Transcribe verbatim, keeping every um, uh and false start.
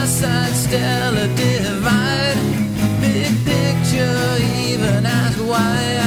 side stellar divide. Big picture, even ask why.